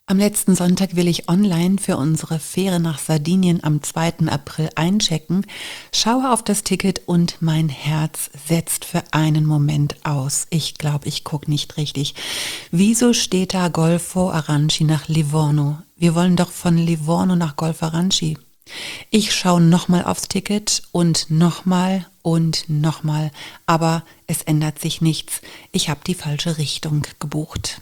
Am letzten Sonntag will ich online für unsere Fähre nach Sardinien am 2. April einchecken, schaue auf das Ticket und mein Herz setzt für einen Moment aus. Ich glaube, ich gucke nicht richtig. Wieso steht da Golfo Aranci nach Livorno? Wir wollen doch von Livorno nach Golfo Aranci. Ich schaue nochmal aufs Ticket und nochmal, aber es ändert sich nichts. Ich habe die falsche Richtung gebucht.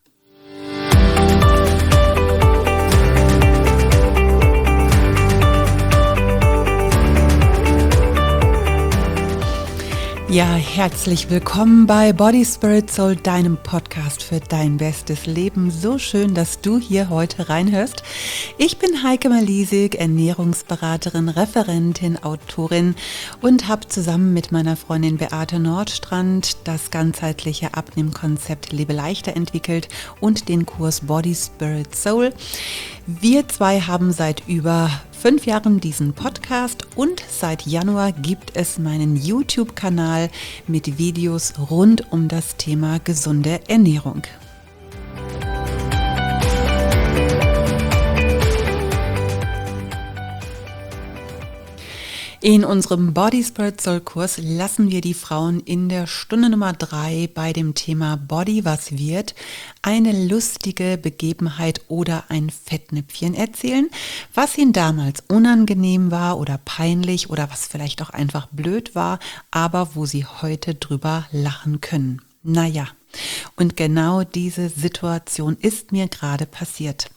Ja, herzlich willkommen bei Body, Spirit, Soul, deinem Podcast für dein bestes Leben. So schön, dass du hier heute reinhörst. Ich bin Heike Malisig, Ernährungsberaterin, Referentin, Autorin und habe zusammen mit meiner Freundin Beate Nordstrand das ganzheitliche Abnehmkonzept Lebe leichter entwickelt und den Kurs Body, Spirit, Soul. Wir zwei haben seit über 5 Jahren diesen Podcast und seit Januar gibt es meinen YouTube-Kanal mit Videos rund um das Thema gesunde Ernährung. In unserem Body Spirit Soul Kurs lassen wir die Frauen in der Stunde Nummer 3 bei dem Thema Body, was wird, eine lustige Begebenheit oder ein Fettnäpfchen erzählen, was ihnen damals unangenehm war oder peinlich oder was vielleicht auch einfach blöd war, aber wo sie heute drüber lachen können. Naja, und genau diese Situation ist mir gerade passiert.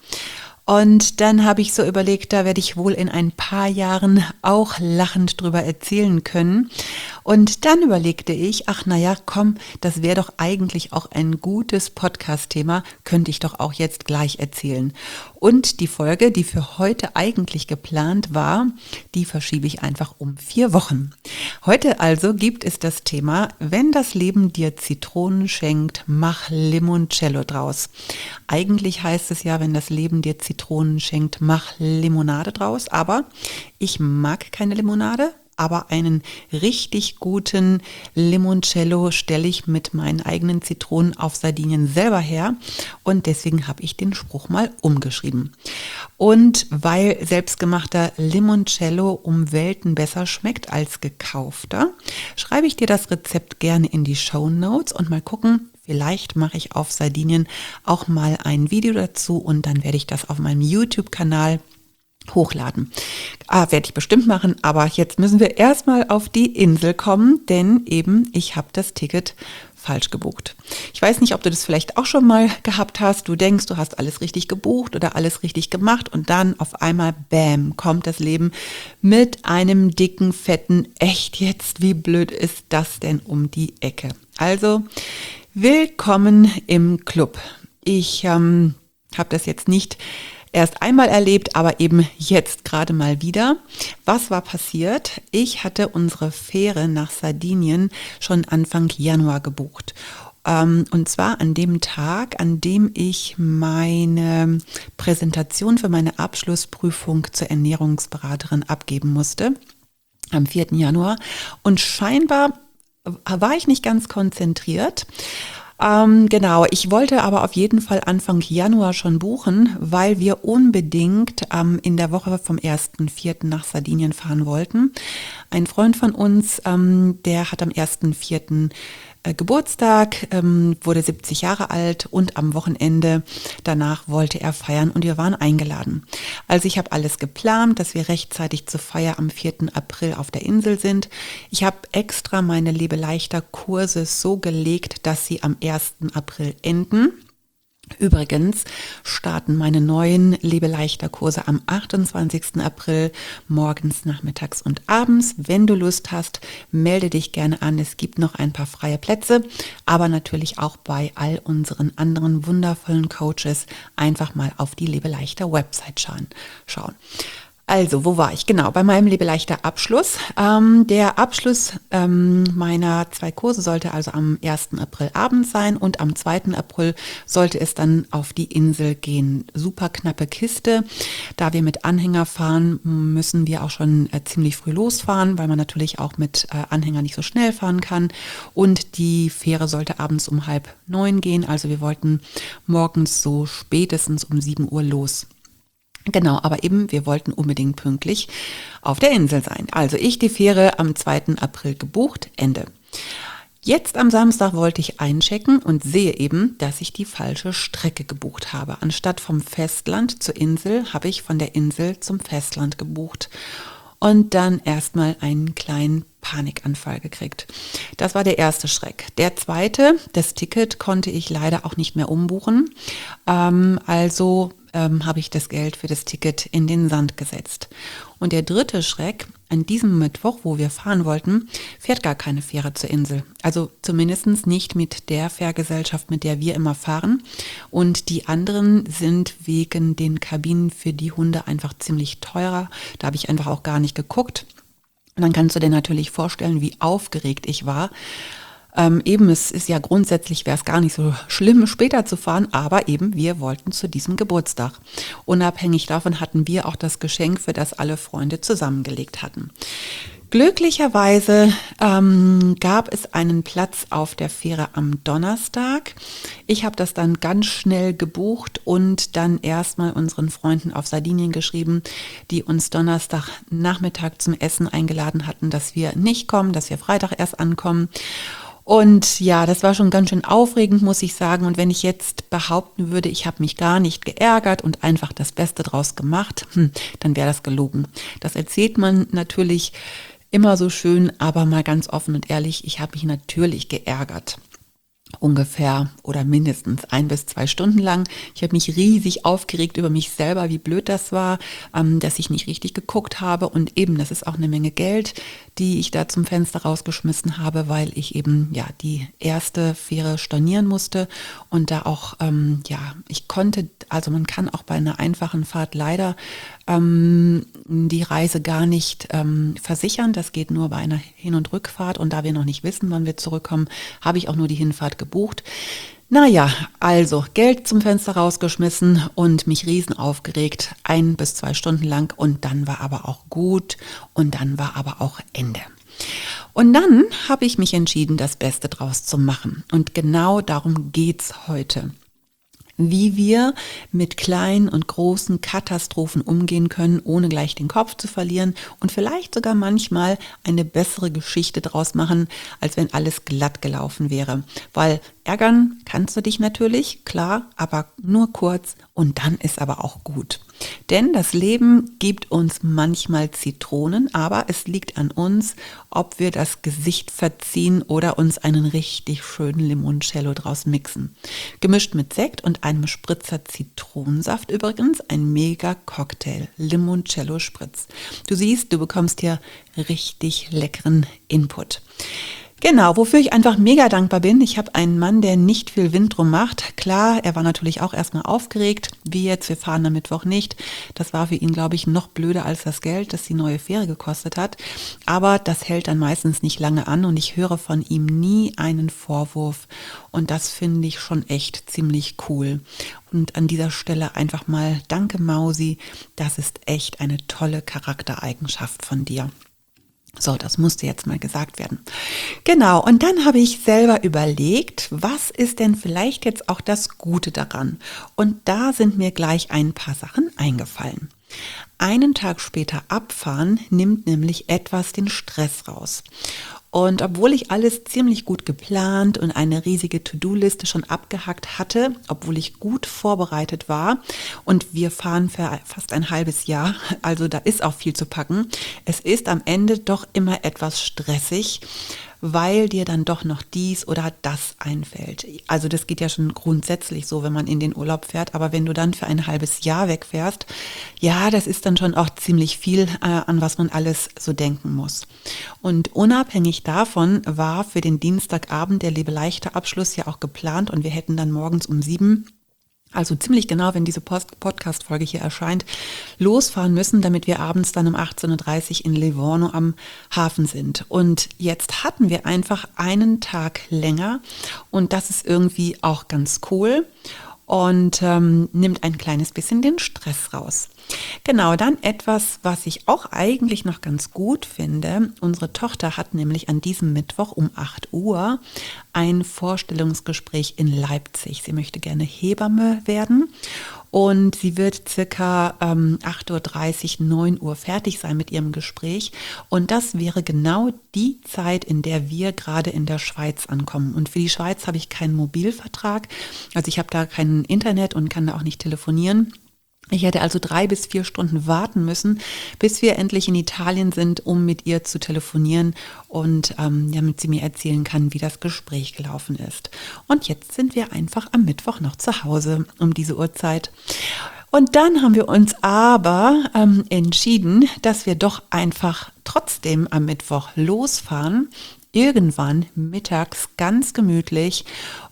Und dann habe ich so überlegt, da werde ich wohl in ein paar Jahren auch lachend drüber erzählen können. Und dann überlegte ich, ach naja, komm, das wäre doch eigentlich auch ein gutes Podcast-Thema, könnte ich doch auch jetzt gleich erzählen. Und die Folge, die für heute eigentlich geplant war, die verschiebe ich einfach um 4 Wochen. Heute also gibt es das Thema, wenn das Leben dir Zitronen schenkt, mach Limoncello draus. Eigentlich heißt es ja, wenn das Leben dir Zitronen schenkt, mach Limonade draus, aber ich mag keine Limonade. Aber einen richtig guten Limoncello stelle ich mit meinen eigenen Zitronen auf Sardinien selber her und deswegen habe ich den Spruch mal umgeschrieben. Und weil selbstgemachter Limoncello um Welten besser schmeckt als gekaufter, schreibe ich dir das Rezept gerne in die Shownotes und mal gucken, vielleicht mache ich auf Sardinien auch mal ein Video dazu und dann werde ich das auf meinem YouTube-Kanal hochladen. Werde ich bestimmt machen, aber jetzt müssen wir erstmal auf die Insel kommen, denn eben ich habe das Ticket falsch gebucht. Ich weiß nicht, ob du das vielleicht auch schon mal gehabt hast. Du denkst, du hast alles richtig gebucht oder alles richtig gemacht und dann auf einmal, bam, kommt das Leben mit einem dicken, fetten, echt jetzt, wie blöd ist das denn um die Ecke? Also, willkommen im Club. Ich habe das jetzt nicht erst einmal erlebt, aber eben jetzt gerade mal wieder. Was war passiert? Ich hatte unsere Fähre nach Sardinien schon Anfang Januar gebucht. Und zwar an dem Tag, an dem ich meine Präsentation für meine Abschlussprüfung zur Ernährungsberaterin abgeben musste, am 4. Januar. Und scheinbar war ich nicht ganz konzentriert. Genau, ich wollte aber auf jeden Fall Anfang Januar schon buchen, weil wir unbedingt in der Woche vom 1.4. nach Sardinien fahren wollten. Ein Freund von uns, der hat am 1.4. Geburtstag, wurde 70 Jahre alt und am Wochenende danach wollte er feiern und wir waren eingeladen. Also ich habe alles geplant, dass wir rechtzeitig zur Feier am 4. April auf der Insel sind. Ich habe extra meine Lebe leichter Kurse so gelegt, dass sie am 1. April enden. Übrigens starten meine neuen Lebe leichter Kurse am 28. April morgens, nachmittags und abends. Wenn du Lust hast, melde dich gerne an. Es gibt noch ein paar freie Plätze, aber natürlich auch bei all unseren anderen wundervollen Coaches einfach mal auf die Lebe leichter Website schauen. Also, wo war ich? Genau, bei meinem Lebeleichter Abschluss. Der Abschluss meiner 2 Kurse sollte also am 1. April abends sein und am 2. April sollte es dann auf die Insel gehen. Super knappe Kiste. Da wir mit Anhänger fahren, müssen wir auch schon ziemlich früh losfahren, weil man natürlich auch mit Anhänger nicht so schnell fahren kann. Und die Fähre sollte abends um 8:30 gehen. Also wir wollten morgens so spätestens um 7 Uhr los. Genau, aber eben, wir wollten unbedingt pünktlich auf der Insel sein. Also ich die Fähre am 2. April gebucht, Ende. Jetzt am Samstag wollte ich einchecken und sehe eben, dass ich die falsche Strecke gebucht habe. Anstatt vom Festland zur Insel habe ich von der Insel zum Festland gebucht und dann erstmal einen kleinen Panikanfall gekriegt. Das war der erste Schreck. Der zweite, das Ticket konnte ich leider auch nicht mehr umbuchen. Also habe ich das Geld für das Ticket in den Sand gesetzt. Und der dritte Schreck, an diesem Mittwoch, wo wir fahren wollten, fährt gar keine Fähre zur Insel. Also zumindest nicht mit der Fährgesellschaft, mit der wir immer fahren. Und die anderen sind wegen den Kabinen für die Hunde einfach ziemlich teurer. Da habe ich einfach auch gar nicht geguckt. Und dann kannst du dir natürlich vorstellen, wie aufgeregt ich war. Es ist ja grundsätzlich, wäre es gar nicht so schlimm, später zu fahren, aber eben wir wollten zu diesem Geburtstag. Unabhängig davon hatten wir auch das Geschenk, für das alle Freunde zusammengelegt hatten. Glücklicherweise gab es einen Platz auf der Fähre am Donnerstag. Ich habe das dann ganz schnell gebucht und dann erstmal unseren Freunden auf Sardinien geschrieben, die uns Donnerstagnachmittag zum Essen eingeladen hatten, dass wir nicht kommen, dass wir Freitag erst ankommen. Und ja, das war schon ganz schön aufregend, muss ich sagen. Und wenn ich jetzt behaupten würde, ich habe mich gar nicht geärgert und einfach das Beste draus gemacht, dann wäre das gelogen. Das erzählt man natürlich immer so schön, aber mal ganz offen und ehrlich, ich habe mich natürlich geärgert. Ungefähr oder mindestens 1 bis 2 Stunden lang. Ich habe mich riesig aufgeregt über mich selber, wie blöd das war, dass ich nicht richtig geguckt habe. Und eben, das ist auch eine Menge Geld, die ich da zum Fenster rausgeschmissen habe, weil ich eben ja die erste Fähre stornieren musste. Und da auch, ich konnte, also man kann auch bei einer einfachen Fahrt leider die Reise gar nicht versichern. Das geht nur bei einer Hin- und Rückfahrt. Und da wir noch nicht wissen, wann wir zurückkommen, habe ich auch nur die Hinfahrt gebucht. Naja, also Geld zum Fenster rausgeschmissen und mich riesen aufgeregt, 1 bis 2 Stunden lang. Und dann war aber auch gut und dann war aber auch Ende. Und dann habe ich mich entschieden, das Beste draus zu machen. Und genau darum geht's heute. Wie wir mit kleinen und großen Katastrophen umgehen können, ohne gleich den Kopf zu verlieren und vielleicht sogar manchmal eine bessere Geschichte draus machen, als wenn alles glatt gelaufen wäre. Weil ärgern kannst du dich natürlich, klar, aber nur kurz und dann ist aber auch gut. Denn das Leben gibt uns manchmal Zitronen, aber es liegt an uns, ob wir das Gesicht verziehen oder uns einen richtig schönen Limoncello draus mixen. Gemischt mit Sekt und einem Spritzer Zitronensaft übrigens, ein mega Cocktail, Limoncello Spritz. Du siehst, du bekommst hier richtig leckeren Input. Genau, wofür ich einfach mega dankbar bin. Ich habe einen Mann, der nicht viel Wind drum macht. Klar, er war natürlich auch erstmal aufgeregt, wie jetzt, wir fahren am Mittwoch nicht. Das war für ihn, glaube ich, noch blöder als das Geld, das die neue Fähre gekostet hat. Aber das hält dann meistens nicht lange an und ich höre von ihm nie einen Vorwurf. Und das finde ich schon echt ziemlich cool. Und an dieser Stelle einfach mal danke, Mausi. Das ist echt eine tolle Charaktereigenschaft von dir. So, das musste jetzt mal gesagt werden. Genau, und dann habe ich selber überlegt, was ist denn vielleicht jetzt auch das Gute daran? Und da sind mir gleich ein paar Sachen eingefallen. Einen Tag später abfahren nimmt nämlich etwas den Stress raus. Und obwohl ich alles ziemlich gut geplant und eine riesige To-Do-Liste schon abgehackt hatte, obwohl ich gut vorbereitet war und wir fahren für fast ein halbes Jahr, also da ist auch viel zu packen, es ist am Ende doch immer etwas stressig, weil dir dann doch noch dies oder das einfällt. Also das geht ja schon grundsätzlich so, wenn man in den Urlaub fährt, aber wenn du dann für ein halbes Jahr wegfährst, ja, das ist dann schon auch ziemlich viel, an was man alles so denken muss. Und unabhängig davon war für den Dienstagabend der Lebeleichter Abschluss ja auch geplant und wir hätten dann morgens um 7 also ziemlich genau, wenn diese Podcast-Folge hier erscheint, losfahren müssen, damit wir abends dann um 18:30 Uhr in Livorno am Hafen sind. Und jetzt hatten wir einfach einen Tag länger und das ist irgendwie auch ganz cool und nimmt ein kleines bisschen den Stress raus. Genau, dann etwas, was ich auch eigentlich noch ganz gut finde. Unsere Tochter hat nämlich an diesem Mittwoch um 8 Uhr ein Vorstellungsgespräch in Leipzig. Sie möchte gerne Hebamme werden und sie wird circa 8:30 Uhr, 9 Uhr fertig sein mit ihrem Gespräch. Und das wäre genau die Zeit, in der wir gerade in der Schweiz ankommen. Und für die Schweiz habe ich keinen Mobilvertrag, also ich habe da kein Internet und kann da auch nicht telefonieren. Ich hätte also 3 bis 4 Stunden warten müssen, bis wir endlich in Italien sind, um mit ihr zu telefonieren und damit sie mir erzählen kann, wie das Gespräch gelaufen ist. Und jetzt sind wir einfach am Mittwoch noch zu Hause um diese Uhrzeit. Und dann haben wir uns aber entschieden, dass wir doch einfach trotzdem am Mittwoch losfahren, irgendwann mittags ganz gemütlich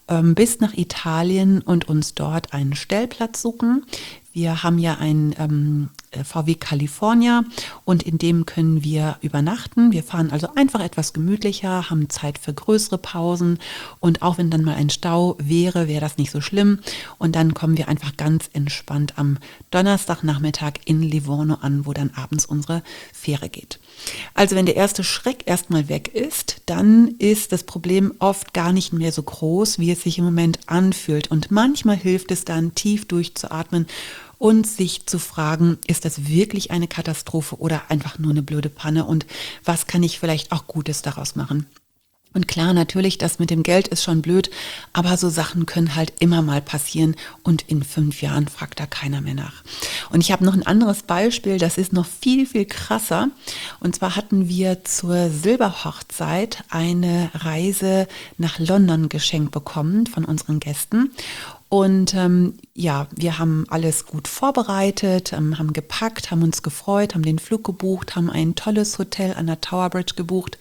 bis nach Italien und uns dort einen Stellplatz suchen. Wir haben ja ein VW California und in dem können wir übernachten. Wir fahren also einfach etwas gemütlicher, haben Zeit für größere Pausen und auch wenn dann mal ein Stau wäre, wäre das nicht so schlimm. Und dann kommen wir einfach ganz entspannt am Donnerstagnachmittag in Livorno an, wo dann abends unsere Fähre geht. Also wenn der erste Schreck erstmal weg ist, dann ist das Problem oft gar nicht mehr so groß, wie es sich im Moment anfühlt. Und manchmal hilft es dann, tief durchzuatmen und sich zu fragen, ist das wirklich eine Katastrophe oder einfach nur eine blöde Panne und was kann ich vielleicht auch Gutes daraus machen? Und klar, natürlich, das mit dem Geld ist schon blöd, aber so Sachen können halt immer mal passieren und in 5 Jahren fragt da keiner mehr nach. Und ich habe noch ein anderes Beispiel, das ist noch viel, viel krasser. Und zwar hatten wir zur Silberhochzeit eine Reise nach London geschenkt bekommen von unseren Gästen. Und ja, wir haben alles gut vorbereitet, haben gepackt, haben uns gefreut, haben den Flug gebucht, haben ein tolles Hotel an der Tower Bridge gebucht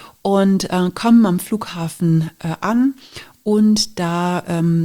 und kommen am Flughafen an und da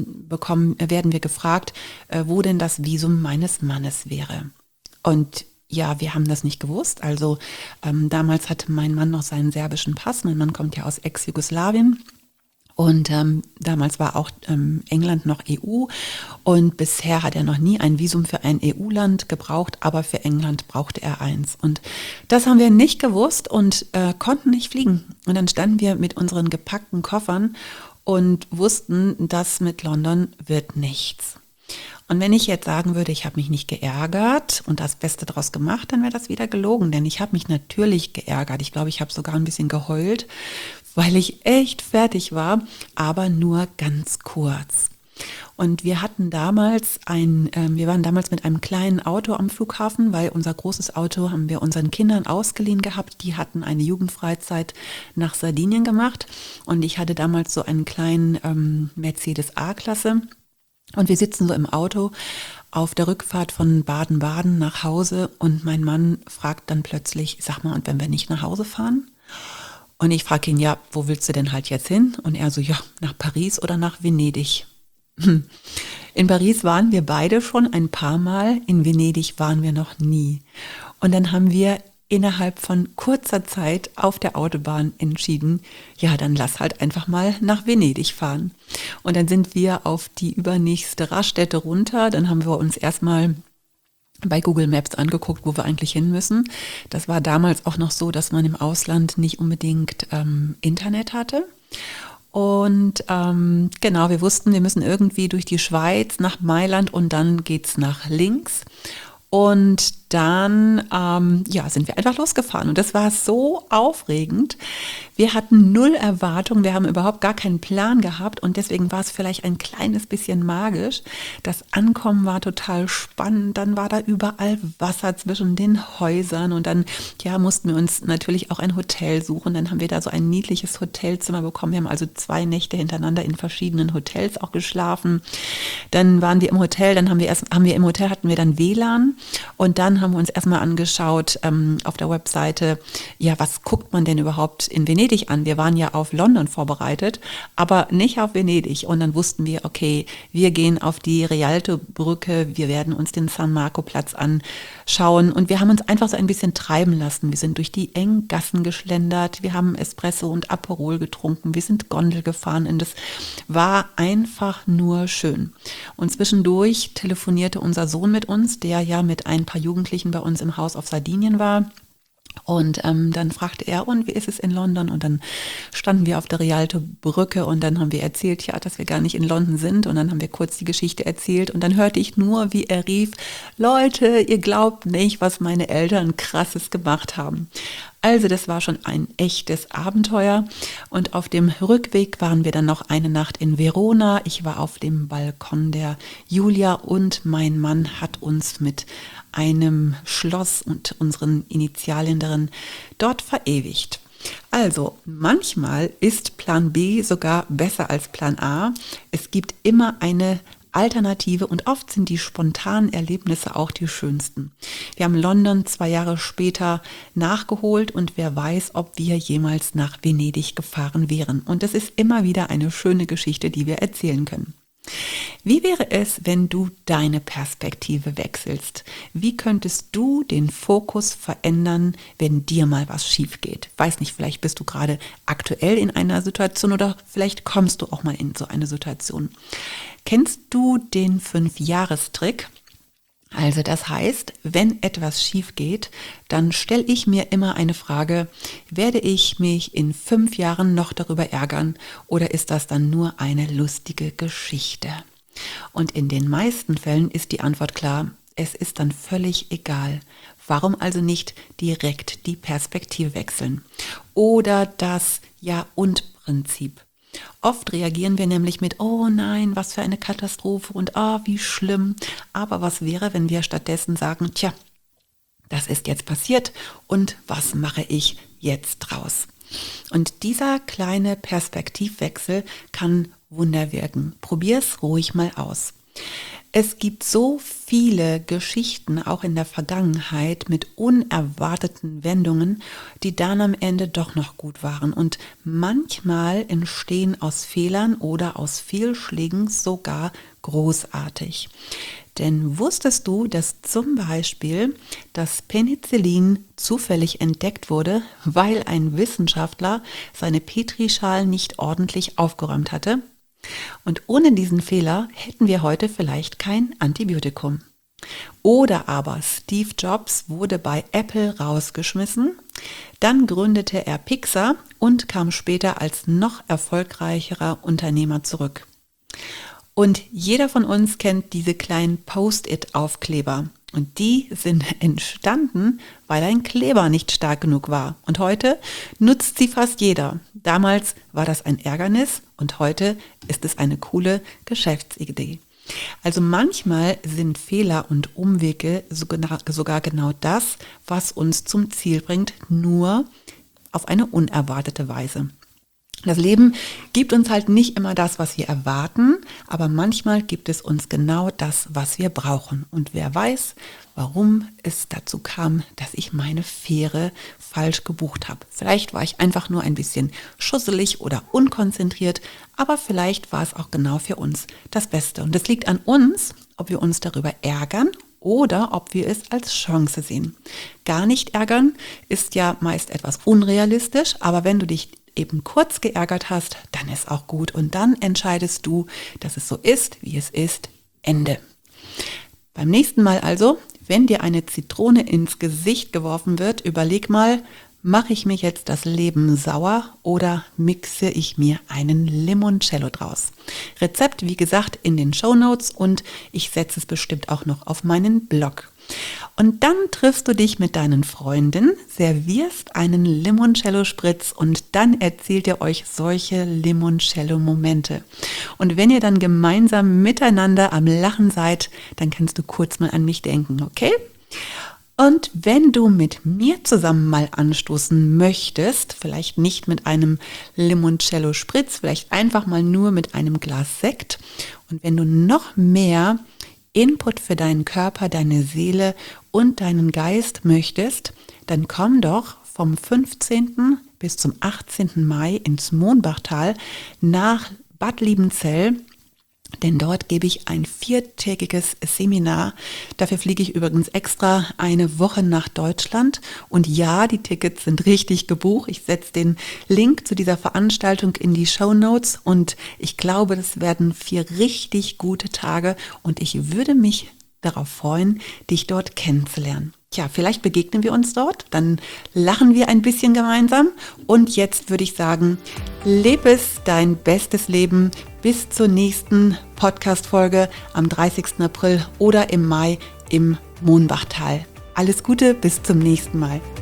werden wir gefragt, wo denn das Visum meines Mannes wäre. Und ja, wir haben das nicht gewusst. Also damals hatte mein Mann noch seinen serbischen Pass. Mein Mann kommt ja aus Ex-Jugoslawien. Und damals war auch England noch EU und bisher hat er noch nie ein Visum für ein EU-Land gebraucht, aber für England brauchte er eins. Und das haben wir nicht gewusst und konnten nicht fliegen. Und dann standen wir mit unseren gepackten Koffern und wussten, das mit London wird nichts. Und wenn ich jetzt sagen würde, ich habe mich nicht geärgert und das Beste draus gemacht, dann wäre das wieder gelogen, denn ich habe mich natürlich geärgert. Ich glaube, ich habe sogar ein bisschen geheult, weil ich echt fertig war, aber nur ganz kurz. Und wir waren damals mit einem kleinen Auto am Flughafen, weil unser großes Auto haben wir unseren Kindern ausgeliehen gehabt. Die hatten eine Jugendfreizeit nach Sardinien gemacht und ich hatte damals so einen kleinen Mercedes A-Klasse. Und wir sitzen so im Auto auf der Rückfahrt von Baden-Baden nach Hause und mein Mann fragt dann plötzlich, sag mal, und wenn wir nicht nach Hause fahren? Und ich frage ihn, ja, wo willst du denn halt jetzt hin? Und er so, ja, nach Paris oder nach Venedig. In Paris waren wir beide schon ein paar Mal, in Venedig waren wir noch nie. Und dann haben wir innerhalb von kurzer Zeit auf der Autobahn entschieden, ja, dann lass halt einfach mal nach Venedig fahren. Und dann sind wir auf die übernächste Raststätte runter, dann haben wir uns erstmal bei Google Maps angeguckt, wo wir eigentlich hin müssen. Das war damals auch noch so, dass man im Ausland nicht unbedingt Internet hatte. Und genau, wir wussten, wir müssen irgendwie durch die Schweiz nach Mailand und dann geht's nach links. Und dann sind wir einfach losgefahren und das war so aufregend. Wir hatten null Erwartung, wir haben überhaupt gar keinen Plan gehabt und deswegen war es vielleicht ein kleines bisschen magisch. Das Ankommen war total spannend, dann war da überall Wasser zwischen den Häusern und dann mussten wir uns natürlich auch ein Hotel suchen. Dann haben wir da so ein niedliches Hotelzimmer bekommen. Wir haben also 2 Nächte hintereinander in verschiedenen Hotels auch geschlafen. Dann waren wir im Hotel, dann hatten wir dann WLAN und dann haben wir uns erstmal angeschaut auf der Webseite, ja, was guckt man denn überhaupt in Venedig Venedig an. Wir waren ja auf London vorbereitet, aber nicht auf Venedig. Und dann wussten wir, okay, wir gehen auf die Rialto-Brücke, wir werden uns den San Marco-Platz anschauen. Und wir haben uns einfach so ein bisschen treiben lassen. Wir sind durch die engen Gassen geschlendert, wir haben Espresso und Aperol getrunken, wir sind Gondel gefahren und es war einfach nur schön. Und zwischendurch telefonierte unser Sohn mit uns, der ja mit ein paar Jugendlichen bei uns im Haus auf Sardinien war. Und dann fragte er, und wie ist es in London? Und dann standen wir auf der Rialto-Brücke und dann haben wir erzählt, ja, dass wir gar nicht in London sind. Und dann haben wir kurz die Geschichte erzählt und dann hörte ich nur, wie er rief, Leute, ihr glaubt nicht, was meine Eltern Krasses gemacht haben. Also das war schon ein echtes Abenteuer und auf dem Rückweg waren wir dann noch eine Nacht in Verona. Ich war auf dem Balkon der Julia und mein Mann hat uns mit einem Schloss und unseren Initialien darin dort verewigt. Also manchmal ist Plan B sogar besser als Plan A. Es gibt immer eine Alternative und oft sind die spontanen Erlebnisse auch die schönsten. Wir haben London 2 Jahre später nachgeholt und wer weiß, ob wir jemals nach Venedig gefahren wären. Und es ist immer wieder eine schöne Geschichte, die wir erzählen können. Wie wäre es, wenn du deine Perspektive wechselst? Wie könntest du den Fokus verändern, wenn dir mal was schief geht? Weiß nicht, vielleicht bist du gerade aktuell in einer Situation oder vielleicht kommst du auch mal in so eine Situation. Kennst du den 5-Jahres-Trick? Also das heißt, wenn etwas schief geht, dann stelle ich mir immer eine Frage, werde ich mich in 5 Jahren noch darüber ärgern oder ist das dann nur eine lustige Geschichte? Und in den meisten Fällen ist die Antwort klar, es ist dann völlig egal. Warum also nicht direkt die Perspektive wechseln? Oder das Ja-und-Prinzip. Oft reagieren wir nämlich mit, oh nein, was für eine Katastrophe und wie schlimm. Aber was wäre, wenn wir stattdessen sagen, tja, das ist jetzt passiert und was mache ich jetzt draus? Und dieser kleine Perspektivwechsel kann Wunder wirken. Probier's ruhig mal aus. Es gibt so viele Geschichten, auch in der Vergangenheit, mit unerwarteten Wendungen, die dann am Ende doch noch gut waren. Und manchmal entstehen aus Fehlern oder aus Fehlschlägen sogar großartig. Denn wusstest du, dass zum Beispiel das Penicillin zufällig entdeckt wurde, weil ein Wissenschaftler seine Petrischalen nicht ordentlich aufgeräumt hatte? Und ohne diesen Fehler hätten wir heute vielleicht kein Antibiotikum. Oder aber Steve Jobs wurde bei Apple rausgeschmissen, dann gründete er Pixar und kam später als noch erfolgreicherer Unternehmer zurück. Und jeder von uns kennt diese kleinen Post-it-Aufkleber. Und die sind entstanden, weil ein Kleber nicht stark genug war. Und heute nutzt sie fast jeder. Damals war das ein Ärgernis und heute ist es eine coole Geschäftsidee. Also manchmal sind Fehler und Umwege sogar genau das, was uns zum Ziel bringt, nur auf eine unerwartete Weise. Das Leben gibt uns halt nicht immer das, was wir erwarten, aber manchmal gibt es uns genau das, was wir brauchen. Und wer weiß, warum es dazu kam, dass ich meine Fähre falsch gebucht habe. Vielleicht war ich einfach nur ein bisschen schusselig oder unkonzentriert, aber vielleicht war es auch genau für uns das Beste. Und es liegt an uns, ob wir uns darüber ärgern oder ob wir es als Chance sehen. Gar nicht ärgern ist ja meist etwas unrealistisch, aber wenn du dich eben kurz geärgert hast, dann ist auch gut und dann entscheidest du, dass es so ist, wie es ist. Ende. Beim nächsten Mal also, wenn dir eine Zitrone ins Gesicht geworfen wird, überleg mal, mache ich mir jetzt das Leben sauer oder mixe ich mir einen Limoncello draus? Rezept, wie gesagt, in den Shownotes und ich setze es bestimmt auch noch auf meinen Blog. Und dann triffst du dich mit deinen Freunden, servierst einen Limoncello-Spritz und dann erzählt ihr euch solche Limoncello-Momente. Und wenn ihr dann gemeinsam miteinander am Lachen seid, dann kannst du kurz mal an mich denken, okay? Und wenn du mit mir zusammen mal anstoßen möchtest, vielleicht nicht mit einem Limoncello-Spritz, vielleicht einfach mal nur mit einem Glas Sekt und wenn du noch mehr Input für deinen Körper, deine Seele und deinen Geist möchtest, dann komm doch vom 15. bis zum 18. Mai ins Mohnbachtal nach Bad Liebenzell. Denn dort gebe ich ein 4-tägiges Seminar. Dafür fliege ich übrigens extra eine Woche nach Deutschland. Und ja, die Tickets sind richtig gebucht. Ich setze den Link zu dieser Veranstaltung in die Shownotes. Und ich glaube, das werden 4 richtig gute Tage. Und ich würde mich darauf freuen, dich dort kennenzulernen. Tja, vielleicht begegnen wir uns dort, dann lachen wir ein bisschen gemeinsam und jetzt würde ich sagen, lebe es dein bestes Leben bis zur nächsten Podcast-Folge am 30. April oder im Mai im Mohnbachtal. Alles Gute, bis zum nächsten Mal.